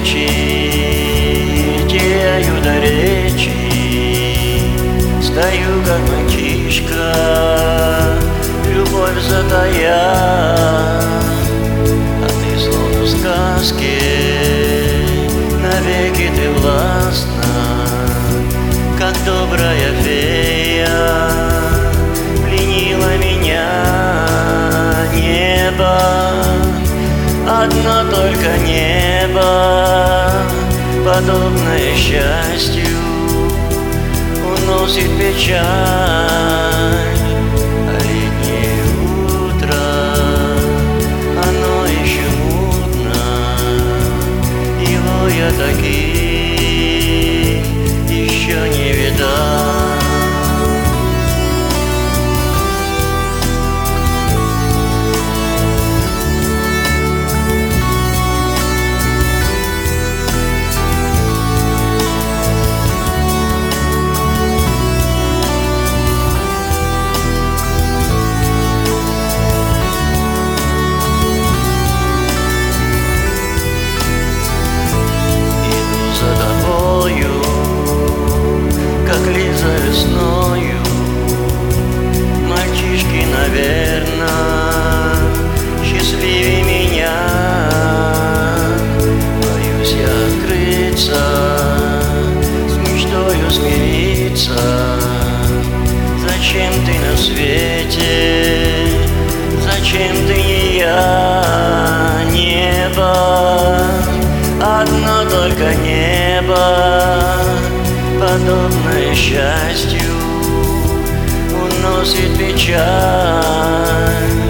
свечи сияют до речи. Стою, как мальчишка, любовь затая, а ты словно в сказке, навеки ты властна, как добрая фея, пленила меня небо, одно только небо, подобное счастью, уносит печаль, а летнее утро, оно еще мутно, его я таки еще не видал. Как Лиза весною, мальчишки, наверно, счастливее меня. Боюсь я открыться, с мечтою смириться. Зачем ты на свете, зачем ты не я? Небо, одно только небо, подобное счастью, уносит печаль.